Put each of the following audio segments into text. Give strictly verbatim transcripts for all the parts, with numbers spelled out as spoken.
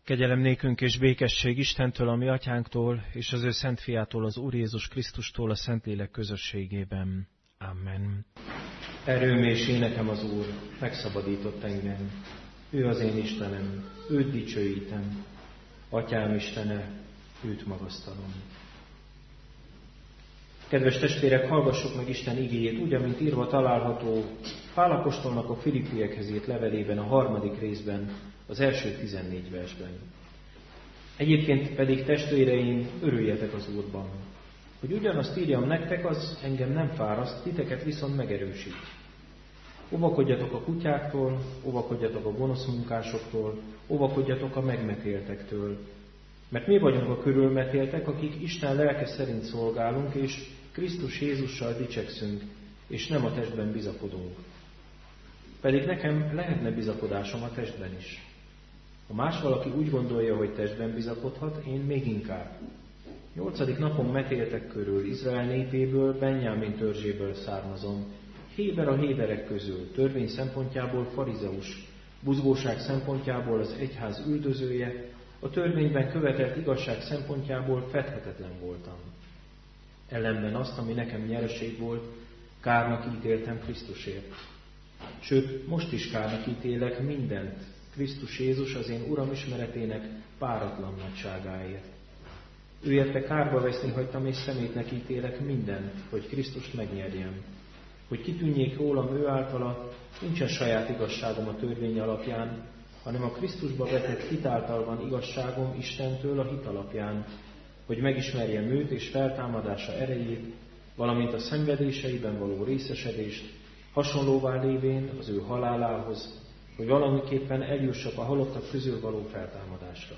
Kegyelem nékünk és békesség Istentől, a mi atyánktól, és az ő szent fiától, az Úr Jézus Krisztustól, a Szentlélek közösségében. Amen. Erőm és énekem az Úr, megszabadított engem. Ő az én Istenem, őt dicsőítem. Atyám Istene, őt magasztalom. Kedves testvérek, hallgassuk meg Isten igéjét, úgy, amint írva található Pál apostolnak a Filippiekhez írt levelében, a harmadik részben, az első tizennégy versben. Egyébként pedig, testvéreim, örüljetek az Úrban. Hogy ugyanazt írjam nektek, az engem nem fáraszt, titeket viszont megerősít. Óvakodjatok a kutyáktól, óvakodjatok a gonosz munkásoktól, óvakodjatok a megmetéltektől. Mert mi vagyunk a körülmetéltek, akik Isten lelke szerint szolgálunk, és Krisztus Jézussal dicsekszünk, és nem a testben bizakodunk. Pedig nekem lehetne bizakodásom a testben is. Ha más valaki úgy gondolja, hogy testben bizakodhat, én még inkább. Nyolcadik napon metéltek körül, Izrael népéből, Benjámin törzséből származom. Héber a héberek közül, törvény szempontjából farizeus, buzgóság szempontjából az egyház üldözője, a törvényben követelt igazság szempontjából fedhetetlen voltam. Ellenben azt, ami nekem nyereség volt, kárnak ítéltem Krisztusért. Sőt, most is kárnak ítélek mindent, Krisztus Jézus az én Uram ismeretének páratlan nagyságáért. Ő érte kárba veszni hagytam, és szemétnek ítélek mindent, hogy Krisztust megnyerjem. Hogy kitűnjék rólam ő általa, nincsen saját igazságom a törvény alapján, hanem a Krisztusba vetett hit által van igazságom Istentől a hit alapján, hogy megismerjem őt és feltámadása erejét, valamint a szenvedéseiben való részesedést, hasonlóvá lévén az ő halálához, hogy valamiképpen eljussak a halottak közül való feltámadásra.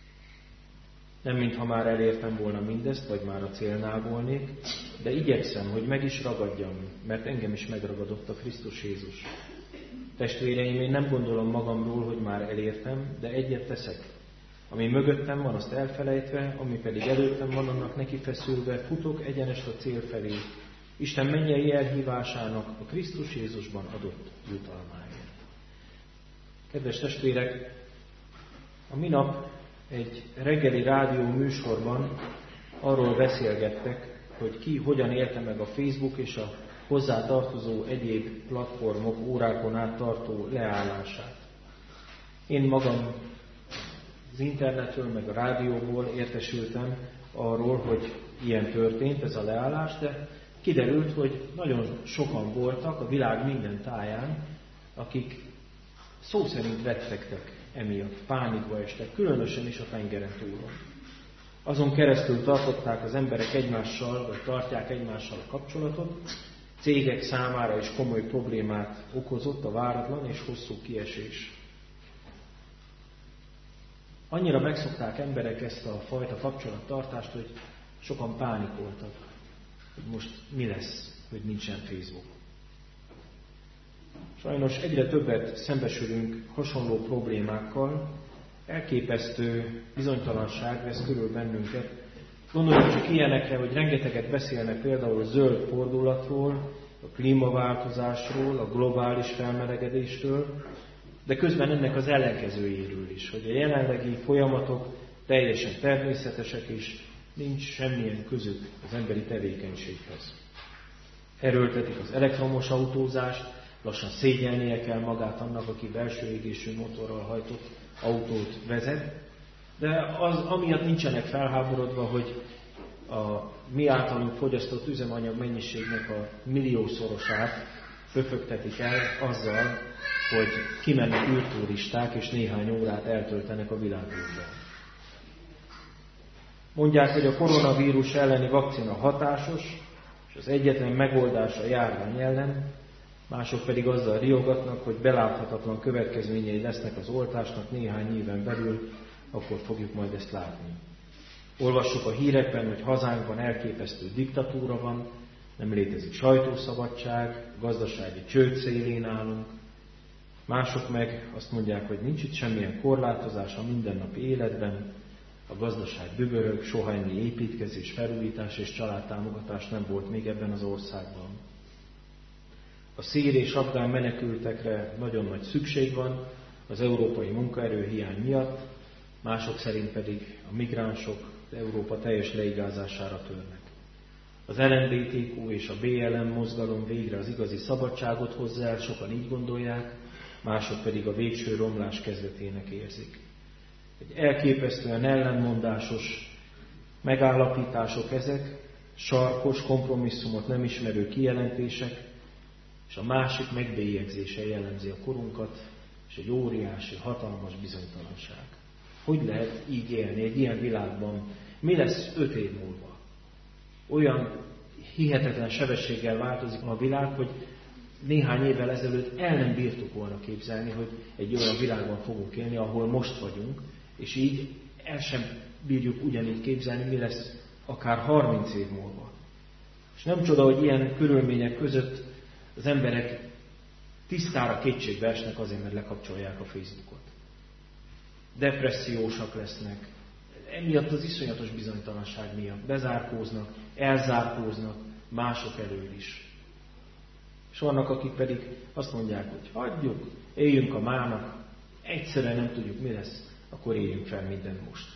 Nem mintha már elértem volna mindezt, vagy már a célnál volnék, de igyekszem, hogy meg is ragadjam, mert engem is megragadott a Krisztus Jézus. Testvéreim, én nem gondolom magamról, hogy már elértem, de egyet teszek. Ami mögöttem van, azt elfelejtve, ami pedig előttem van, annak neki feszülve, futok egyenest a cél felé, Isten mennyei elhívásának a Krisztus Jézusban adott jutalmáért. Kedves testvérek, a minap egy reggeli rádió műsorban arról beszélgettek, hogy ki hogyan élte meg a Facebook és a hozzá tartozó egyéb platformok órákon át tartó leállását. Én magam az internetről, meg a rádióból értesültem arról, hogy ilyen történt, ez a leállás, de kiderült, hogy nagyon sokan voltak a világ minden táján, akik szó szerint rettegtek emiatt, pánikba estek, különösen is a tengeren túlon. Azon keresztül tartották az emberek egymással, vagy tartják egymással a kapcsolatot, cégek számára is komoly problémát okozott a váratlan és hosszú kiesés. Annyira megszokták emberek ezt a fajta kapcsolattartást, hogy sokan pánikoltak, hogy most mi lesz, hogy nincsen Facebook. Sajnos egyre többet szembesülünk hasonló problémákkal, elképesztő bizonytalanság vesz körül bennünket. Gondoljunk csak ilyenekre, hogy rengeteget beszélnek például a zöld fordulatról, a klímaváltozásról, a globális felmelegedéstől, de közben ennek az ellenkezőjéről is, hogy a jelenlegi folyamatok teljesen természetesek és nincs semmilyen közük az emberi tevékenységhez. Erőltetik az elektromos autózást, lassan szégyelnie kell magát annak, aki belső égésű motorral hajtott autót vezet, de az amiatt nincsenek felháborodva, hogy a mi általunk fogyasztott üzemanyag mennyiségnek a milliószorosát pöfögtetik el azzal, hogy kimennek űrturisták és néhány órát eltöltenek a világűrben. Mondják, hogy a koronavírus elleni vakcina hatásos, és az egyetlen megoldás a járvány ellen, mások pedig azzal riogatnak, hogy beláthatatlan következményei lesznek az oltásnak néhány éven belül, akkor fogjuk majd ezt látni. Olvassuk a hírekben, hogy hazánkban elképesztő diktatúra van, nem létezik sajtószabadság, gazdasági csőd szélén állunk. Mások meg azt mondják, hogy nincs itt semmilyen korlátozás a mindennapi életben, a gazdaság dübörög, soha ennyi építkezés, felújítás és családtámogatás nem volt még ebben az országban. A szír és afgán menekültekre nagyon nagy szükség van az európai munkaerőhiány miatt, mások szerint pedig a migránsok Európa teljes leigázására törnek. Az el em bé té kú és a bé el em mozgalom végre az igazi szabadságot hozza el, sokan így gondolják, mások pedig a végső romlás kezdetének érzik. Egy elképesztően ellenmondásos megállapítások ezek, sarkos, kompromisszumot nem ismerő kijelentések, és a másik megbélyegzése jellemzi a korunkat, és egy óriási, hatalmas bizonytalanság. Hogy lehet így élni egy ilyen világban? Mi lesz öt év múlva? Olyan hihetetlen sebességgel változik a világ, hogy néhány évvel ezelőtt el nem bírtuk volna képzelni, hogy egy olyan világban fogunk élni, ahol most vagyunk, és így el sem bírjuk ugyanígy képzelni, mi lesz akár harminc év múlva. És nem csoda, hogy ilyen körülmények között az emberek tisztára kétségbe esnek azért, mert lekapcsolják a Facebookot. Depressziósak lesznek, emiatt az iszonyatos bizonytalanság miatt bezárkóznak, elzárkóznak mások elől is. És vannak, akik pedig azt mondják, hogy hagyjuk, éljünk a mának, egyszerűen nem tudjuk, mi lesz, akkor éljünk fel mindent most.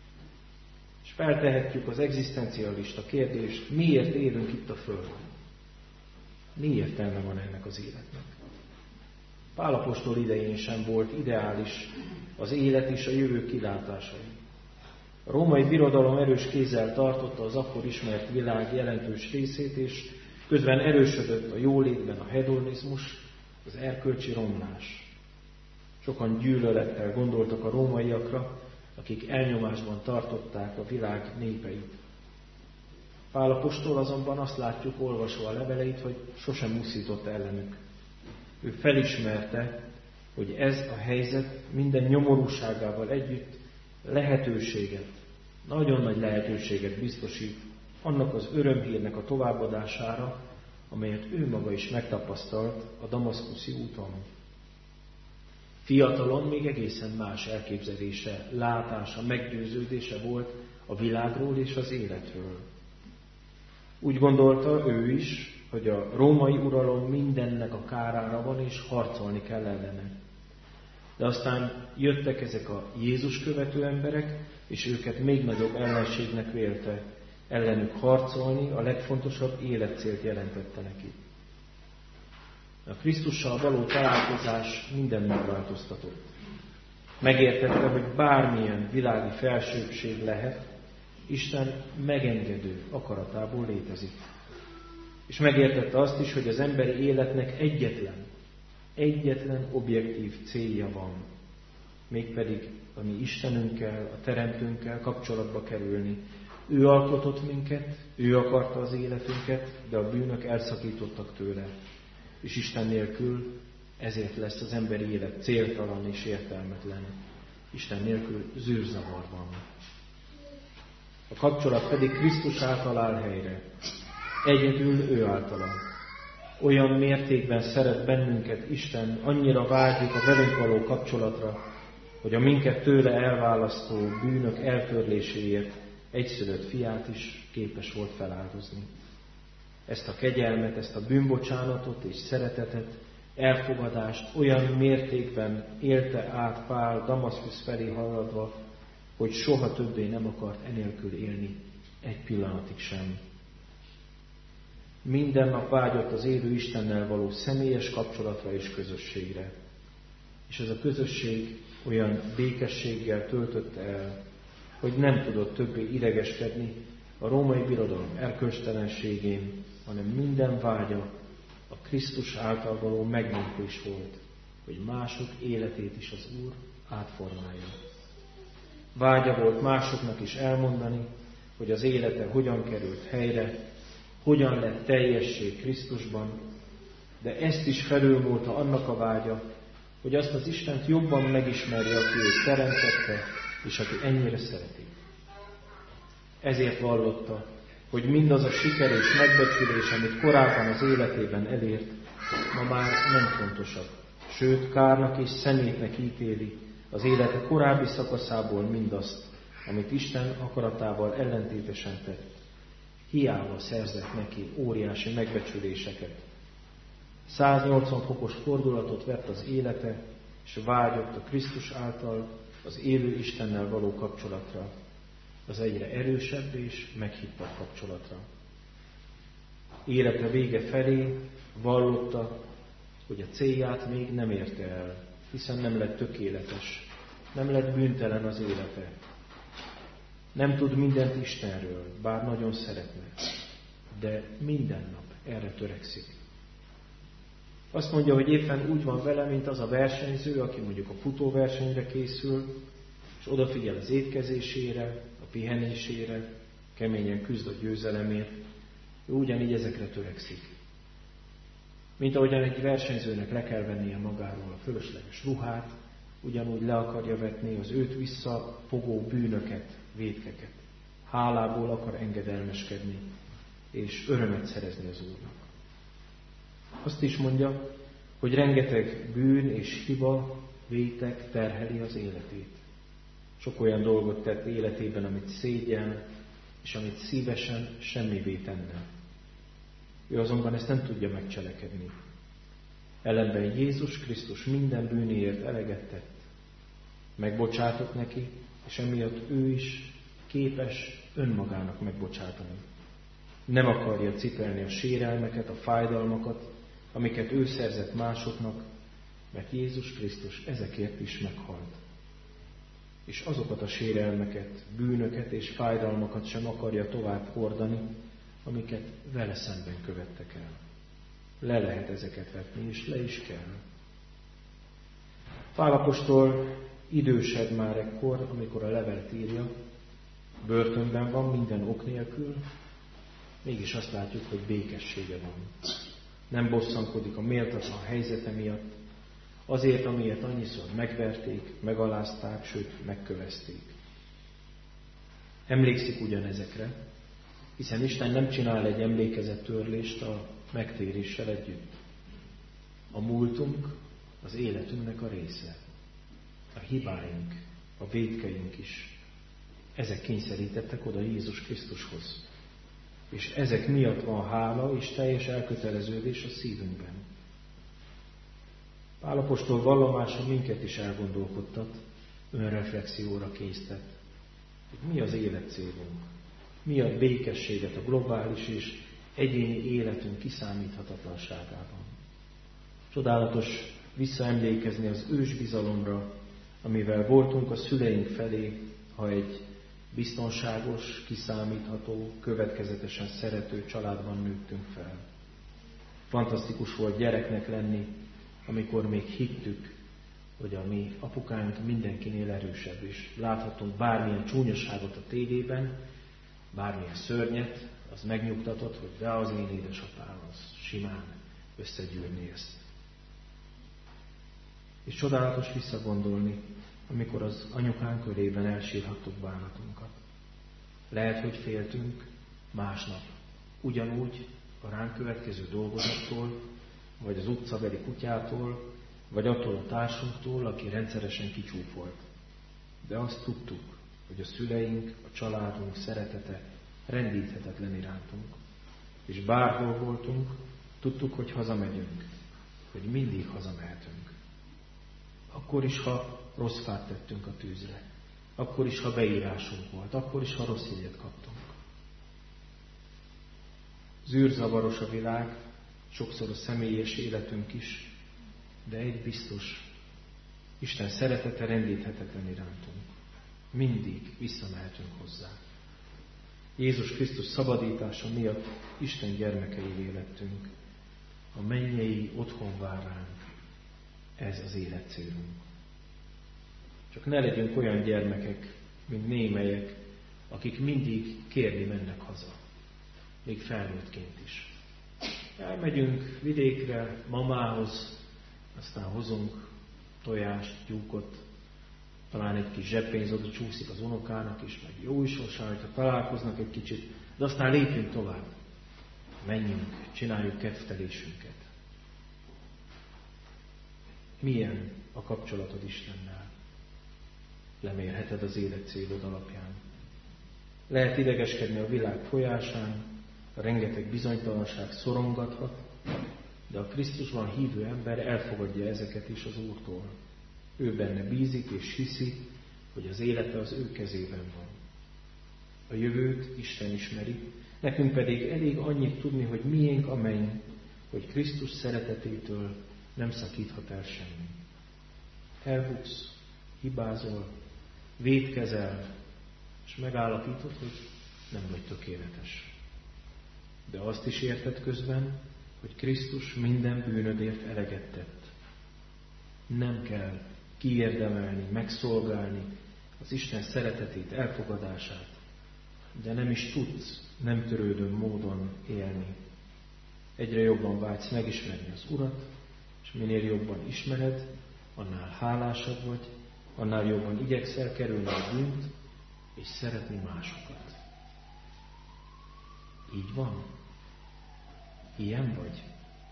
És feltehetjük az egzisztencialista kérdést, miért élünk itt a Földön? Mi értelme van ennek az életnek? Pál apostol idején sem volt ideális az élet és a jövő kilátásai. A római birodalom erős kézzel tartotta az akkor ismert világ jelentős részét, és közben erősödött a jólétben a hedonizmus, az erkölcsi romlás. Sokan gyűlölettel gondoltak a rómaiakra, akik elnyomásban tartották a világ népeit. Pál apostol azonban azt látjuk, olvasva a leveleit, hogy sosem muszított ellenük. Ő felismerte, hogy ez a helyzet minden nyomorúságával együtt lehetőséget, nagyon nagy lehetőséget biztosít annak az örömhírnek a továbbadására, amelyet ő maga is megtapasztalt a damaszkuszi úton. Fiatalon még egészen más elképzelése, látása, meggyőződése volt a világról és az életről. Úgy gondolta ő is, hogy a római uralom mindennek a kárára van, és harcolni kell ellene. De aztán jöttek ezek a Jézus követő emberek, és őket még nagyobb ellenségnek vélte. Ellenük harcolni a legfontosabb életcélt jelentette neki. A Krisztussal való találkozás minden megváltoztatott. Megértette, hogy bármilyen világi felsőbbség lehet, Isten megengedő akaratából létezik. És megértette azt is, hogy az emberi életnek egyetlen, egyetlen objektív célja van, mégpedig a mi Istenünkkel, a Teremtőnkkel kapcsolatba kerülni. Ő alkotott minket, ő akarta az életünket, de a bűnök elszakítottak tőle. És Isten nélkül ezért lesz az emberi élet céltalan és értelmetlen. Isten nélkül zűrzavar van. A kapcsolat pedig Krisztus által áll helyre. Egyedül ő általa. Olyan mértékben szeret bennünket Isten, annyira vágyik a velünk való kapcsolatra, hogy a minket tőle elválasztó bűnök eltörléséért egyszülött fiát is képes volt feláldozni. Ezt a kegyelmet, ezt a bűnbocsánatot és szeretetet, elfogadást olyan mértékben élte át Pál Damaszkusz felé haladva, hogy soha többé nem akart enélkül élni, egy pillanatig sem. Minden nap vágyott az élő Istennel való személyes kapcsolatra és közösségre. És ez a közösség olyan békességgel töltötte el, hogy nem tudott többé idegeskedni a római birodalom erkölcstelenségén, hanem minden vágya a Krisztus által való megmentés volt, hogy mások életét is az Úr átformálja. Vágya volt másoknak is elmondani, hogy az élete hogyan került helyre, hogyan lett teljesség Krisztusban, de ezt is felülmúlta annak a vágya, hogy azt az Istent jobban megismerje, aki őt teremtette, és aki ennyire szereti. Ezért vallotta, hogy mindaz a siker és megbecsülés, amit korábban az életében elért, ma már nem fontosabb. Sőt, kárnak és szemétnek ítéli az élete korábbi szakaszából mindazt, amit Isten akaratával ellentétesen tett. Hiába szerzett neki óriási megbecsüléseket. száznyolcvan fokos fordulatot vett az élete, és vágyott a Krisztus által az élő Istennel való kapcsolatra, az egyre erősebb és meghittabb kapcsolatra. Élete vége felé vallotta, hogy a célját még nem érte el, hiszen nem lett tökéletes, nem lett bűntelen az élete. Nem tud mindent Istenről, bár nagyon szeretne, de minden nap erre törekszik. Azt mondja, hogy éppen úgy van vele, mint az a versenyző, aki mondjuk a futóversenyre készül, és odafigyel az étkezésére, a pihenésére, keményen küzd a győzelemért, ő ugyanígy ezekre törekszik. Mint ahogyan egy versenyzőnek le kell vennie magáról a fölösleges ruhát, ugyanúgy le akarja vetni az őt visszafogó bűnöket, vétkeket. Hálából akar engedelmeskedni, és örömet szerezni az Úrnak. Azt is mondja, hogy rengeteg bűn és hiba, vétek terheli az életét. Sok olyan dolgot tett életében, amit szégyen, és amit szívesen semmivé tenne. Ő azonban ezt nem tudja megcselekedni. Ellenben Jézus Krisztus minden bűnéért eleget tett. Megbocsátott neki, és emiatt ő is képes önmagának megbocsátani. Nem akarja cipelni a sérelmeket, a fájdalmakat, amiket ő szerzett másoknak, mert Jézus Krisztus ezekért is meghalt. És azokat a sérelmeket, bűnöket és fájdalmakat sem akarja tovább hordani, amiket vele szemben követtek el. Le lehet ezeket vetni, és le is kell. Pál apostol idősebb már ekkor, amikor a levelet írja, börtönben van minden ok nélkül, mégis azt látjuk, hogy békessége van. Nem bosszankodik a méltatlan helyzete miatt, azért, amiért annyiszor megverték, megalázták, sőt, megkövezték. Emlékszik ugyanezekre, hiszen Isten nem csinál egy emlékezettörlést a megtéréssel együtt. A múltunk az életünknek a része. A hibáink, a vétkeink is. Ezek kényszerítettek oda Jézus Krisztushoz. És ezek miatt van hála és teljes elköteleződés a szívünkben. Pál apostol vallomása minket is elgondolkodtat, önreflexióra késztet, hogy mi az életcélunk, mi a békességet a globális és egyéni életünk kiszámíthatatlanságában. Csodálatos visszaemlékezni az ősbizalomra, amivel voltunk a szüleink felé, ha egy biztonságos, kiszámítható, következetesen szerető családban nőttünk fel. Fantasztikus volt gyereknek lenni, amikor még hittük, hogy a mi apukánk mindenkinél erősebb, és láthatunk bármilyen csúnyaságot a tévében, bármilyen szörnyet, az megnyugtatott, hogy de az én édesapám, az simán összegyűrni ezt. És csodálatos visszagondolni, amikor az anyukánk körében elsírhattuk bánatunkat. Lehet, hogy féltünk másnap, ugyanúgy a ránk következő dolgozattól, vagy az utcabeli kutyától, vagy attól a társunktól, aki rendszeresen kicsúfolt. De azt tudtuk, hogy a szüleink, a családunk szeretete rendíthetetlen irántunk. És bárhol voltunk, tudtuk, hogy hazamegyünk, hogy mindig hazamehetünk. Akkor is, ha rossz fát tettünk a tűzre, akkor is, ha beírásunk volt, akkor is, ha rossz jegyet kaptunk. Zűrzavaros a világ, sokszor a személyes életünk is, de egy biztos, Isten szeretete rendíthetetlen irántunk. Mindig visszamehetünk hozzá. Jézus Krisztus szabadítása miatt Isten gyermekeivé lettünk. A mennyei otthon vár ránk. Ez az életcélunk. Csak ne legyünk olyan gyermekek, mint némelyek, akik mindig kérni mennek haza. Még felnőttként is. Elmegyünk vidékre, mamához, aztán hozunk tojást, tyúkot, talán egy kis zseppénz oda csúszik az unokának is, meg jó is hozzá, hogyha találkoznak egy kicsit, de aztán lépjünk tovább. Menjünk, csináljuk kedvtelésünket. Milyen a kapcsolatod Istennel? Lemérheted az élet célod alapján. Lehet idegeskedni a világ folyásán, a rengeteg bizonytalanság szorongathat, de a Krisztusban hívő ember elfogadja ezeket is az Úrtól. Ő benne bízik és hiszi, hogy az élete az ő kezében van. A jövőt Isten ismeri, nekünk pedig elég annyit tudni, hogy miénk a menny, hogy Krisztus szeretetétől nem szakíthat el semmi. Elbuksz, hibázol, vétkezel, és megállapítod, hogy nem vagy tökéletes. De azt is érted közben, hogy Krisztus minden bűnödért eleget tett. Nem kell kiérdemelni, megszolgálni az Isten szeretetét, elfogadását, de nem is tudsz nem törődő módon élni. Egyre jobban vágysz megismerni az Urat, és minél jobban ismered, annál hálásabb vagy, annál jobban igyekszel kerülni a bűnt, és szeretni másokat. Így van? Ilyen vagy?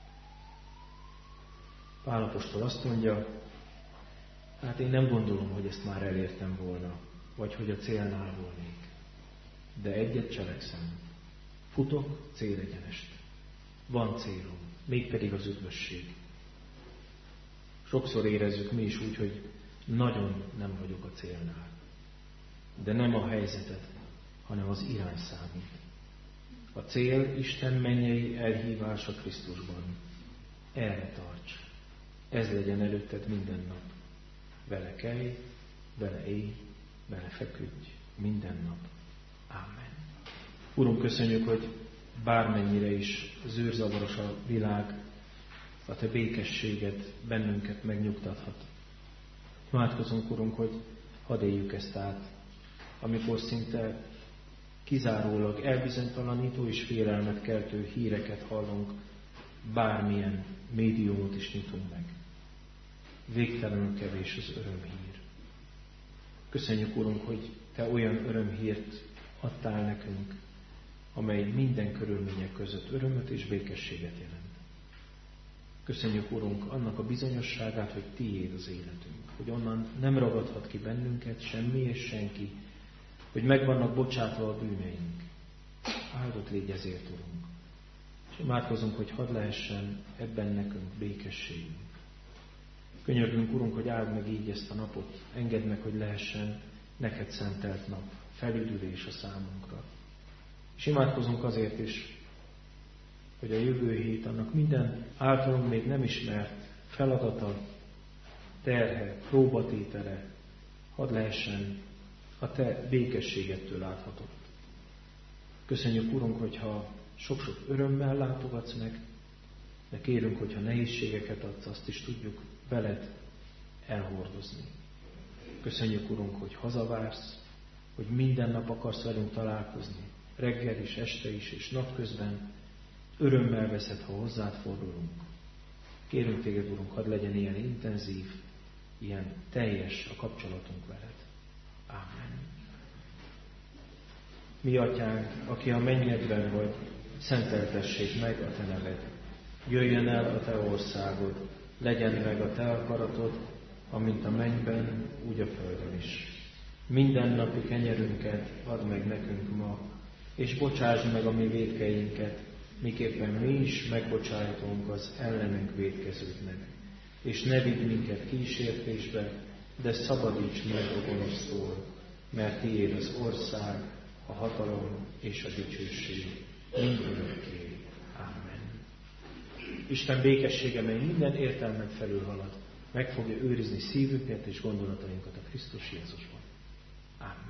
Pál apostol azt mondja, hát én nem gondolom, hogy ezt már elértem volna, vagy hogy a célnál volnék. De egyet cselekszem. Futok célegyenest. Van célom, mégpedig az üdvösség. Sokszor érezzük mi is úgy, hogy nagyon nem vagyok a célnál. De nem a helyzetet, hanem az irány számít. A cél Isten mennyei elhívása Krisztusban. Erre tarts. Ez legyen előtted minden nap. Vele kelj, vele élj, vele feküdj minden nap. Ámen. Urunk, köszönjük, hogy bármennyire is zűrzavaros a világ, a Te békességet bennünket megnyugtathat. Imádkozunk, Urunk, hogy hadd éljük ezt át, amikor szinte kizárólag elbizonytalanító és félelmet keltő híreket hallunk, bármilyen médiumot is nyitunk meg. Végtelenül kevés az örömhír. Köszönjük, Urunk, hogy Te olyan örömhírt adtál nekünk, amely minden körülmények között örömöt és békességet jelent. Köszönjük, Urunk, annak a bizonyosságát, hogy Tiéd az életünk, hogy onnan nem ragadhat ki bennünket semmi és senki, hogy meg vannak bocsátva a bűneink. Áldott légy ezért, Urunk. És imádkozunk, hogy hadd lehessen ebben nekünk békességünk. Könyörgünk, Urunk, hogy áld meg így ezt a napot, engedd meg, hogy lehessen neked szentelt nap, felüdülés a számunkra. És imádkozunk azért is, hogy a jövő hét annak minden általunk még nem ismert feladata, terhe, próbatétele, hadd lehessen a Te békességettől láthatott. Köszönjük, Urunk, hogyha sok-sok örömmel látogatsz meg, de kérünk, hogyha nehézségeket adsz, azt is tudjuk veled elhordozni. Köszönjük, Urunk, hogy hazavársz, hogy minden nap akarsz velünk találkozni, reggel is, este is, és napközben örömmel veszed, ha hozzád fordulunk. Kérünk Téged, Urunk, hadd legyen ilyen intenzív, ilyen teljes a kapcsolatunk veled. Ámen. Mi, Atyánk, aki a mennyekben vagy, szenteltessék meg a Te neved. Jöjjön el a Te országod, legyen meg a Te akaratod, amint a mennyben, úgy a földön is. Mindennapi kenyerünket add meg nekünk ma, és bocsásd meg a mi vétkeinket, miképpen mi is megbocsájtunk az ellenünk vétkezőknek. És ne vigy minket kísértésbe, de szabadíts meg a gonosztól, mert Tiéd az ország, a hatalom és a dicsőség mindörökké. Ámen. Isten békessége, mely minden értelmet felülhalad, meg fogja őrizni szívünket és gondolatainkat a Krisztus Jézusban. Ámen.